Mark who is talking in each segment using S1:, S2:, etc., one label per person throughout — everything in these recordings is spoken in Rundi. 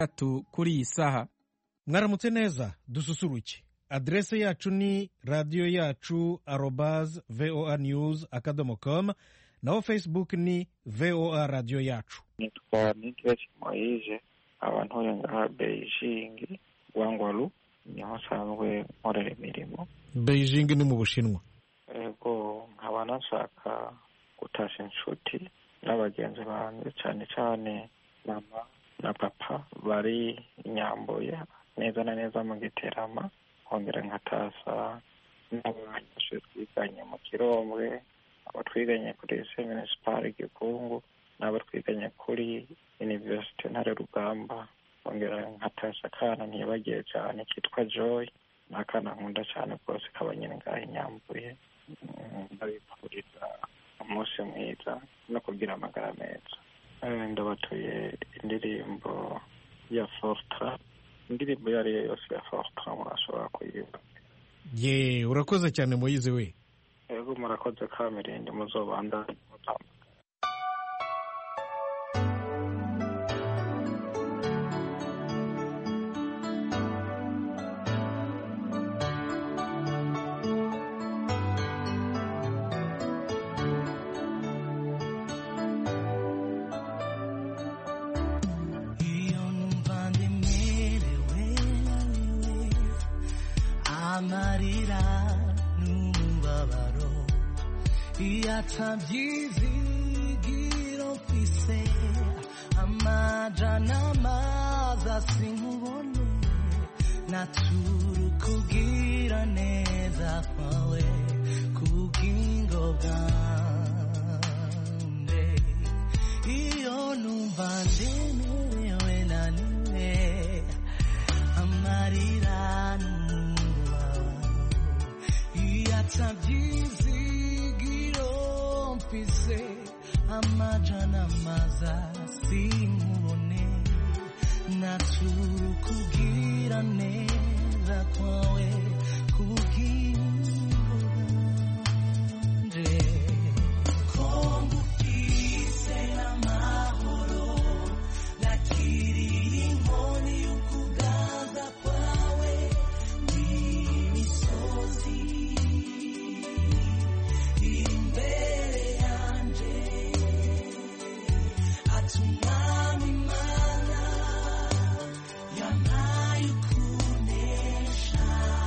S1: kuri iyi saha.
S2: Mwaramutse neza, dususuruke. Adrese yacu ni radio yacu @voanews.com, naho Facebook ni VOA radio yacu.
S3: Nitwa Nikiweci Moise, abantu ngaha Beijing, Gwangwalu, niho nsanzwe nkorera imirimo.
S2: Beijing ni mu Bushinwa.
S3: Ego nkaba nashaka gutasha inshuti n'abagenzi banjye cyane cyane mama na papa bari Nyambuye neza na neza mu Giterama, kongera nkatasa n'abanyeshuri twiganye mu Kirombwe, abo twiganye kuri Municipal Gikungu, n'abo twiganye kuri University Ntare Rugamba, kongera nkatasa akana ntibagiye cyane kitwa Joy, n'akana nkunda cyane rwose kaba nyine ngahe Nyambuye. Ndabifuriza umunsi mwiza no kugira amagara meza. Ndabatuye indirimbo ya Fortra, indirimbo iyo ari yo yose ya Fortra murashobora kuyiba.
S2: Ye, urakoze cyane Moise we.
S3: Ego murakoze Kamirindi, muzobandanye mutamba.
S4: Tabyizigiro mfise amajana maza sinkubone, naturu kugira neza kwawe kubw'ingo bwanjye. Iyo numva ndemerewe naniwe, amarira n'umubabaro, iyo tabyizigiro mfise amajana maza sinkubone, naturu kugira neza kwawe kubw'ingo bwanje. Ko ngufise amahoro, nakiriye inkoni y'ukuganza kwawe n'imisozi imbere yanje, atumwami Imana yampaye ukunesha.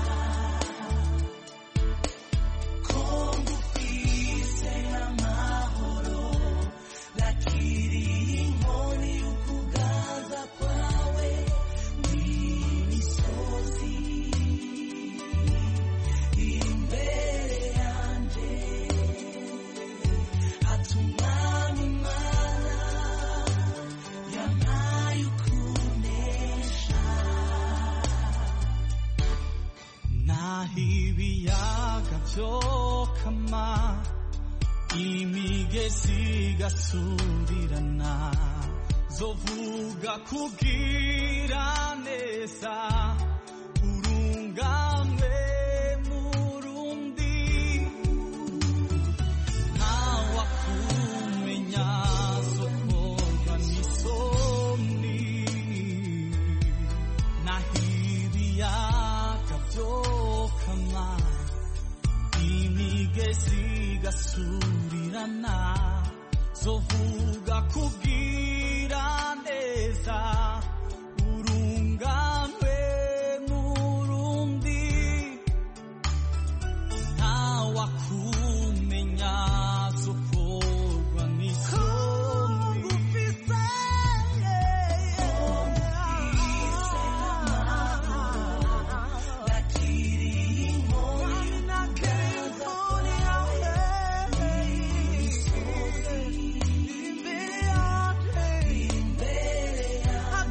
S4: Ko ngufise amahoro, nakiriye inkoni y'ukuganza kwawe n'imisozi imbere yanje, atumwami Imana yampaye ukunesha. Naho ibiyaga vyokama, imigezi igasurirana, zovuga kugira neza, urungamwe Murundi, ntawakumenya sokorwa n'isoni. Naho ibiyaga vyokama, imigezi igasurirana, zovuga kugira neza, urungamwe Murundi, ntawakumenya sokorwa n'isoni. Nakiriye inkoni y'ukuganza kwawe,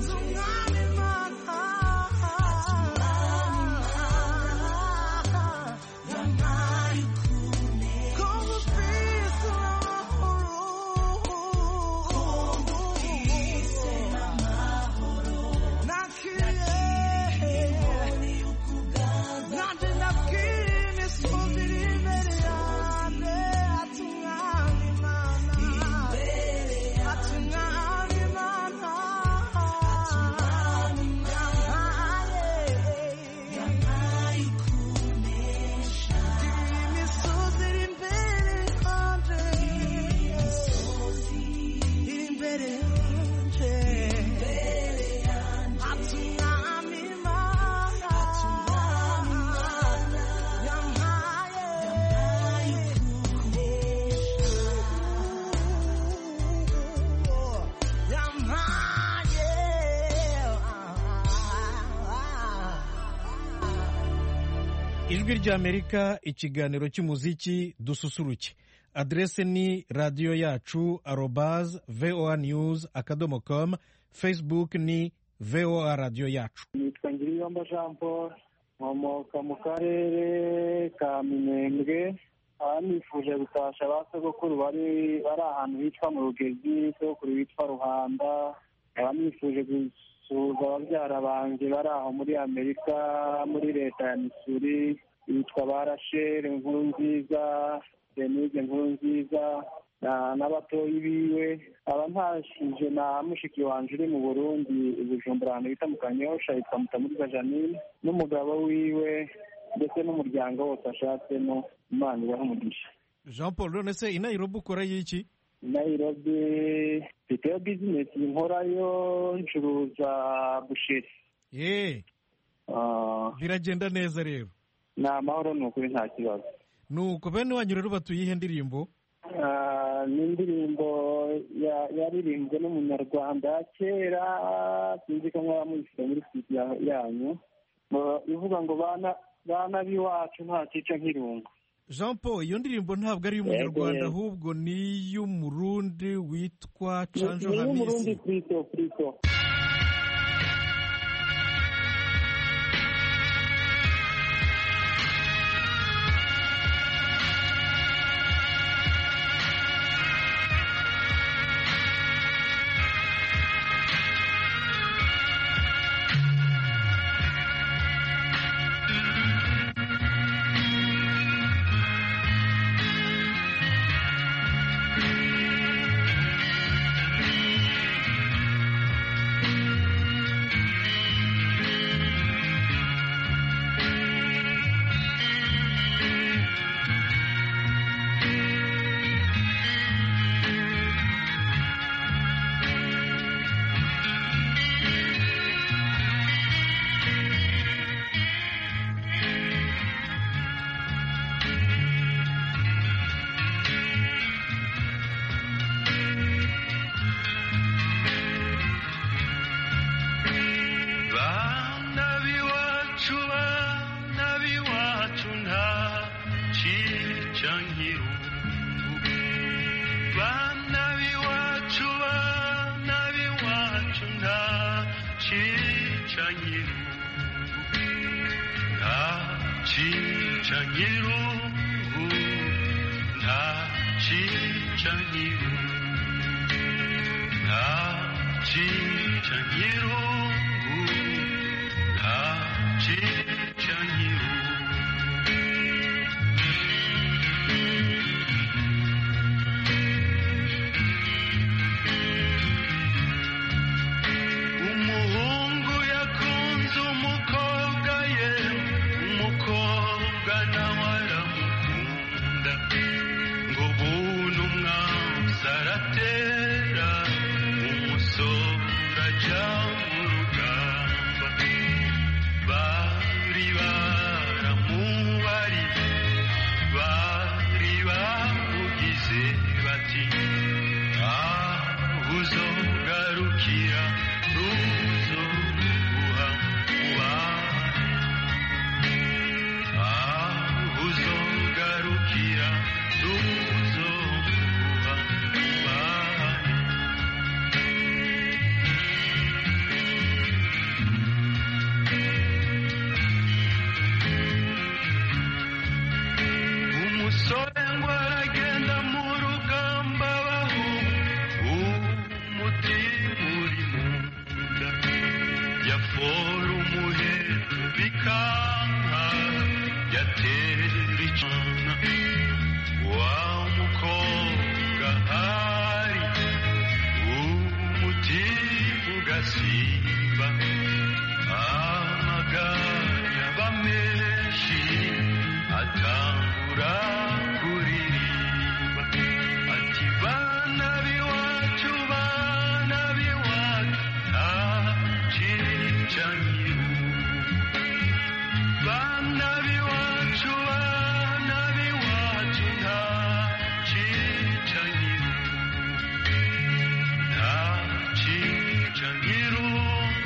S2: ijwi ry'amerika ikiganiro cy'umuziki dususuruke. Adrese ni radiyo yacu @voa news .com. Facebook ni voa radiyo yacu.
S1: nitwa Ngiriyomba Jean Paul, nkomoka mu karere ka Minembwe. Nifuje gutasha ba sogokuru bari ahantu hitwa mu Rugezi, sogokuru witwa Ruhanda. Nifuje gusuhuza ababyara banjye bari aho muri Amerika, muri leta ya Missouri, yitwa Barashere Nkurunziza, Denise Nkurunziza n'abatoyi biwe. Aba ntashije na mushiki wanje uri mu Burundi, Bujumbura, ahantu bita mu Kanyosha, yitwa Mutamuriza Janine, n'umugabo wiwe ndetse n'umuryango wose ashatsemo. Imana ibahe umugisha.
S2: Jean Paul, none se i Nairobi ukora iki?
S1: Nairobi mfiteyo bizinesi nkorayo, ncuruza busheri.
S2: Biragenda neza rero?
S1: Ni amahoro, ni ukuri, nta kibazo.
S2: Nuko bene wanyu rero batuye ihe ndirimbo?
S1: Ni indirimbo yaririmbwe n'umunyarwanda ya kera, sinzi ko mwaba muyifite muri studio yanyu, ivuga ngo bana b'iwacu nta cyica nk'irungu.
S2: Jean Paul, iyo ndirimbo ntabwo ari iy'umunyarwanda ahubwo ni iy'umurundi witwa Canjo Hamisi.
S1: Ni iy'umurundi Prito.
S5: Changiru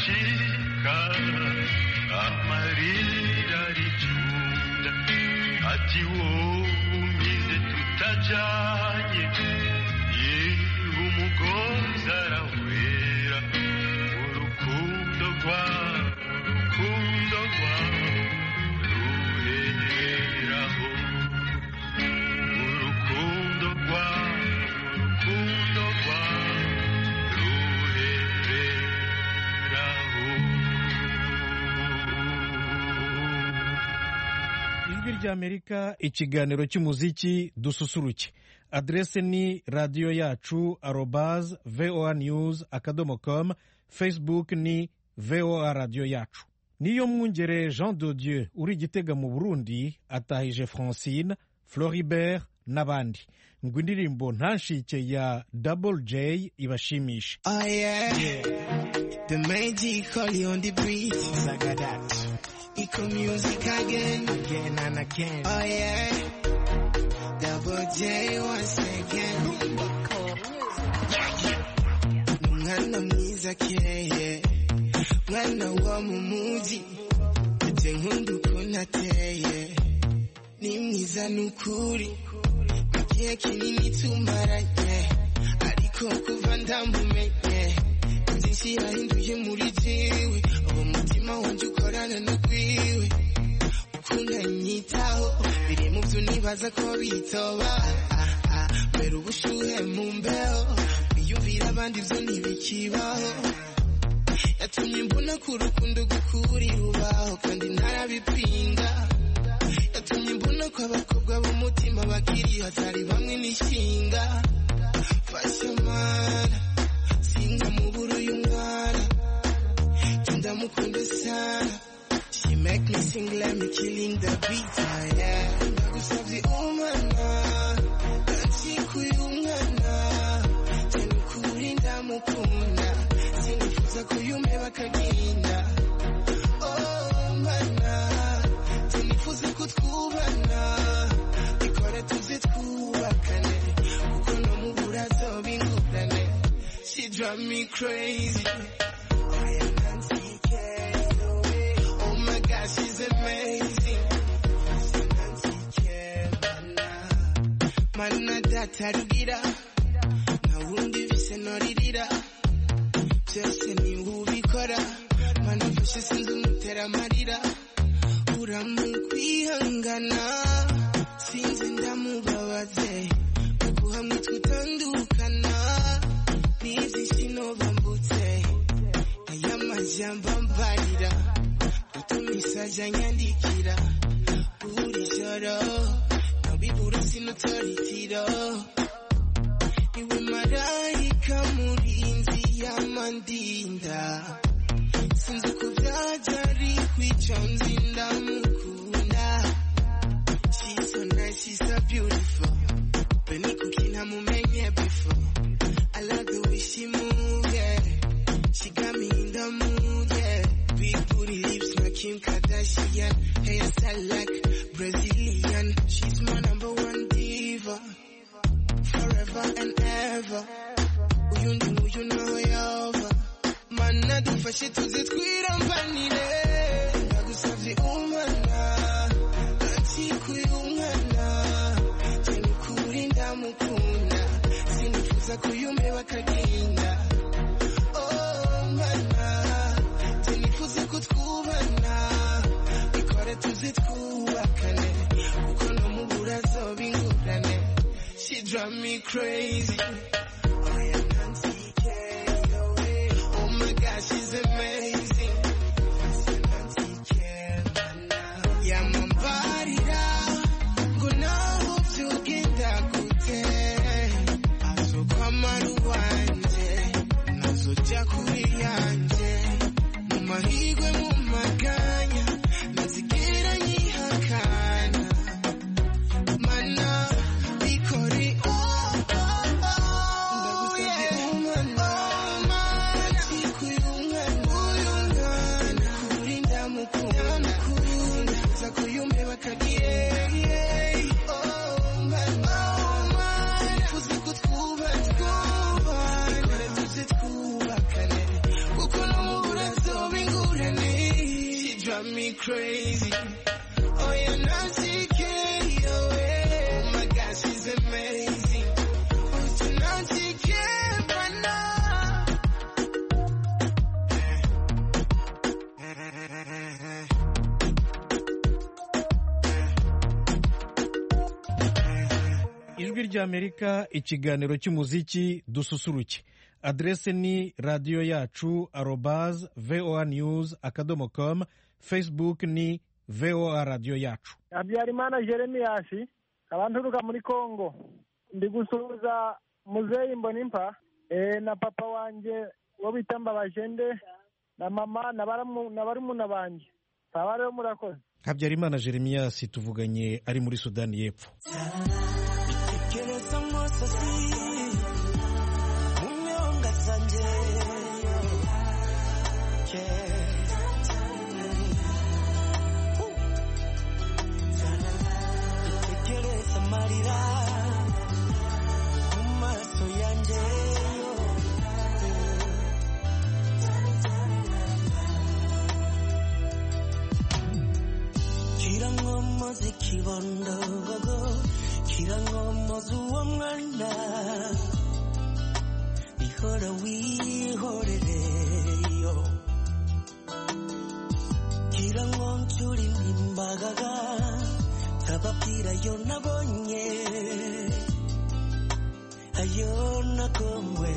S5: aracika amarira aricunda ati wowe umize tutajanye yewe umugozi arawera urukundo rwawe ruheraho urukundo rwawe
S2: ijwi ry'Amerika, ikiganiro cy'umuziki dususuruke. Adrese ni radiyo yacu @voanews.com. Facebook ni VOA radiyo yacu. Niyo Mwungere Jean de Dieu uri Gitega mu Burundi atahije Francine, Floribert n'abandi. Ngo indirimbo Ntanshike ya Double J ibashimisha.
S6: Oh yeah. The magic call you on the beat. Sagadat. Eco music again and again. Oh yeah. Double J once again. Mwana mwiza keye. Mwana wa mumuji. Uje nkundu kunateye. Ni mwiza nukuri. Igihe kinini tumaranye. Ariko kuva ndamumenye. Byinshi yahinduye muri jewe. Uwo mutima wanje ukorana n'ugwiwe. Ukunda nyitaho. Biri mu byo nibaza ko bitoba. Mbere ubushuhe mu mbeho. Biyumvira abandi byo ntibikibaho. Yatumye mbona ko urukundo gukuri rubaho kandi ntarabipinga. Yatumye mbona ko abakobwa b'umutima bakiri hatari bamwe n'ishinga. Fasha mana singa mu buru y'umwana ndamukunda sana. She make me sing like me killing the beat. Yeah, ndagusavye umwana ndansikuye umwana tenukuri ndamukunda sinifuza kuyumbe bakagenda. Oh mana sinifuza kutwubana ikora tuze twubakane kuko no mu burazo bingurane. She drive me crazy. Oh my God, she's amazing. Mana datarugira na wundi vise noririra byose ni ubikora. Mana mfashe sinzi umutera amarira uramukwihangana sinzi ndamubabaze kuko hamwe tutandukana nizi sinobambutse aya majambo mbarira utumisaje nyandikira buri joro nabibura sinutoritiro. Iwe marayika murinzi y'amandinda sinzi uko byajari kwica nzi ndamukunda. She's so nice, she's so beautiful. Beni kukina mumenye before. I like the way she move, yeah. She got me in the mood, yeah. Big booty lips, my Kim Kardashian. Hairstyle like Brazilian. She's my number one diva. Forever and ever. You know yova. Mana dufashe tuze twirambanire. Ndagusavye umwana. Ndansikuye umwana. Tenukuri ndamukunda. Sinifuza kuyumbe bakagenda. Oh mana. Sinifuza kutwubana. Ikora tuze twubakane. Kuko no mu burazo bingurane. She drive me crazy. Oh yeah, Nancy K. Oh my God, she's amazing. Nancy K. Yamambarira ngo naho byugenda gute azokwa maru wanje nazojya kuri yanje mu mahigwe mu maganya nazigera nyihakana. Mana bikore oh oh oh crazy. Oh, you're not taking away. Oh my God, she's amazing. You're not taking my love.
S2: ijwi ry'Amerika, ikiganiro cy'umuziki dususuruke. Adrese ni radiyo yacu @voanews.com. Facebook ni VOA radiyo yacu.
S1: Habyarimana Jeremiyasi, abanturuka muri Kongo. Ndi gusuhuza Muzeyi Mbonimpa na papa wanje wo bita Mbabajende na mama na barumuna banje. Tabare murakoze.
S2: Habyarimana Jeremiyasi tuvuganye ari muri Sudani y'Epfo.
S4: kirangomozi uwo mwana ihora wihorereyo kirangonsuri imbagaga tababwira yo nabonye ayo nagomwe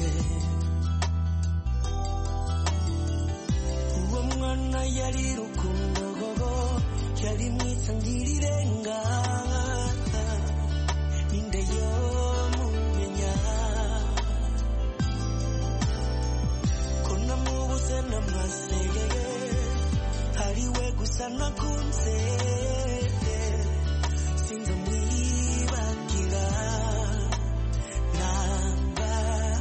S4: uwo mwana yari rukundo gogo yari mwiza ngirirenga ninde yo mumenya kona mubuze namasegeye hariwe gusa nakunze sinzi mwibagira namba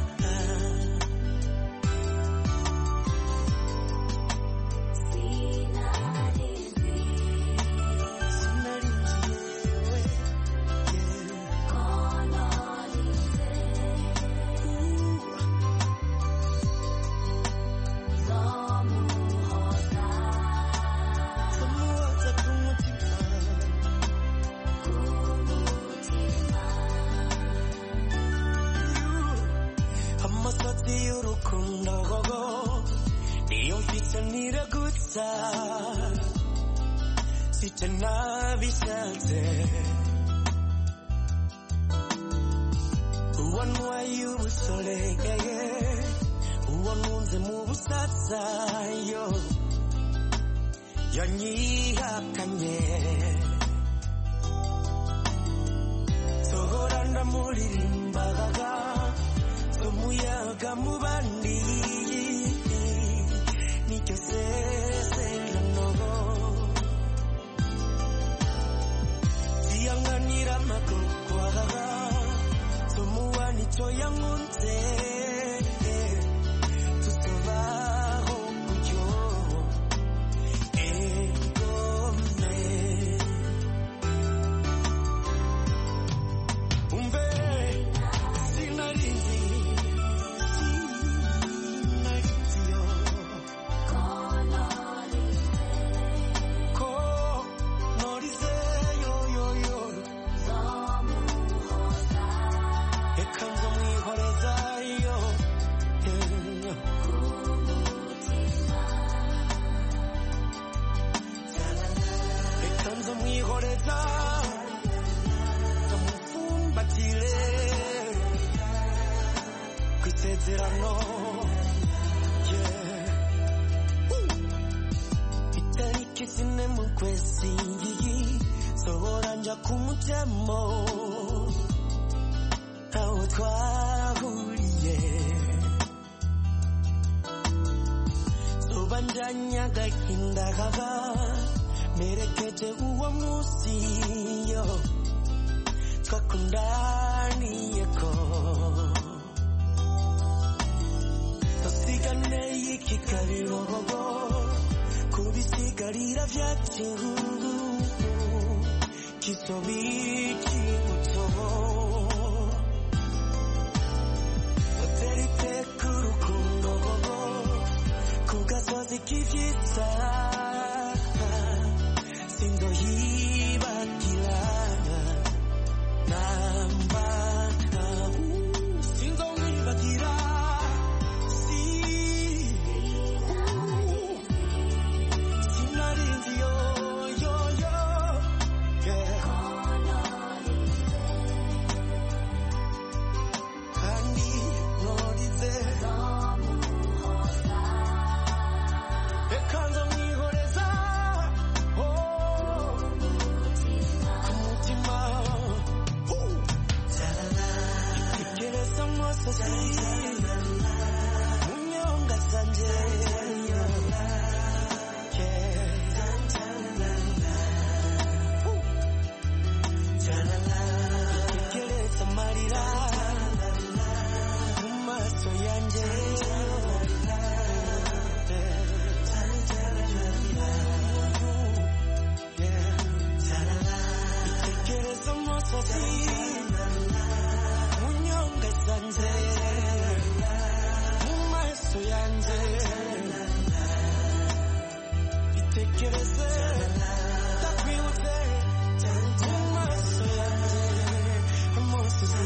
S4: Sitanavisate uwanwa y'ubusolege uwanunze mu busatsa yo yanyihakanye sohora ndamuririmbaga umuyaga mu bandi nicyo sezerano yanganira makokwaga tumuwani toyangunze tusobaho kujo egome umbe sinarizi Zerano, itariki zine mu kwezi sohora nja kumutemo aho twahuriye sobanjanya gahinda kaba merekeje uwo munsi yo twakundaniyeko Kikarirogo kubisigarira vyacu kisobiki mutobo oterite kurukundo kugasozi kivisa musozi munyonga zanje tekereza amarira mu maso yanjye tekereza umusozi munyonga zanje mu maso yanjye itekereze ndakwibutse mu maso yanjye umusozi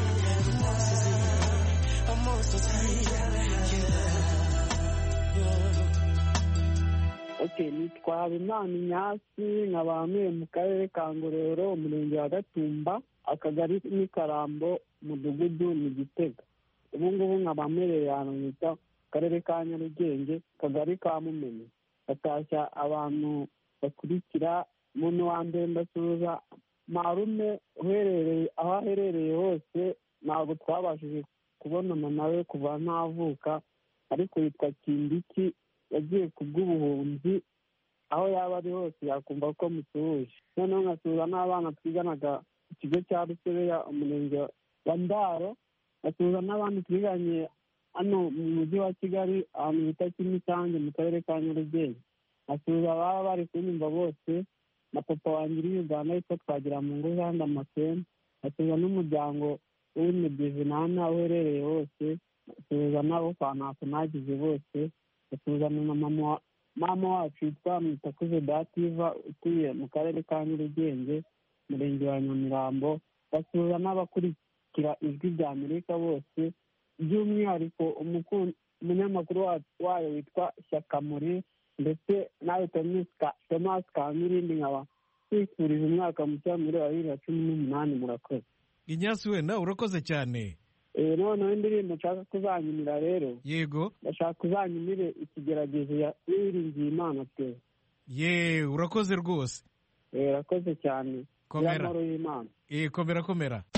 S1: Okay, nitwa Habimana Inyasi nkaba ntuye mu karere ka Ngororero umurenge wa Gatumba akagari ni Karambo umudugudu ni Gitega. Ubu ngubu nkaba mpereye ahantu bita akarere ka Nyarugenge akagari ka Mumena. Batashya abantu bakurikira umuntu wa mbere ndasuhuza marume uherereye aho aherereye hose ntabwo twabashije kubonana nawe kuva ntavuka ariko yitwa Kindiki yagiye ku bw'ubuhunzi aho yaba ari hose yakumva ko musuhuje. Noneho nkasuhuza n'abana twiganaga ku kigo cya Rusebeya umurenge wa Ndaro, nkasuhuza n'abandi twiganye hano mu mujyi wa Kigali ahantu bita Kimisange mu karere ka Nyarugenge. Nkasuhuza ababa bari kunyumva bose na papa wanjye uri Uganda yitwa Twagiramungu Jean Damascene. Nkasuhuza n'umuryango w'Imedivinana uherereye hose, nkasuhuza n'abo kwa ntako nagize bose, nkasuhuza na mama wacu yitwa Mwitakuze Dativa utuye mu karere ka Nyarugenge umurenge wa Nyamirambo. Nkasuhuza n'abakurikira ijwi rya Amerika bose by'umwihariko umunyamakuru wayo witwa Shyaka Muri ndetse nawe Thomas Kamirindi nkaba twifurije umwaka mushya muri 2018 murakoze.
S2: Inyasi wenda urakoze cyane.
S1: Noneho indirimbo nshaka kuzanyinira rero.
S2: Yego.
S1: Ndashaka kuzanyinire ikigeragezo ya Uwiringiye Imana pe.
S2: Urakoze rwose.
S1: Urakoze cyane.
S2: Komera.
S1: Y'amahoro y'Imana.
S2: Komera.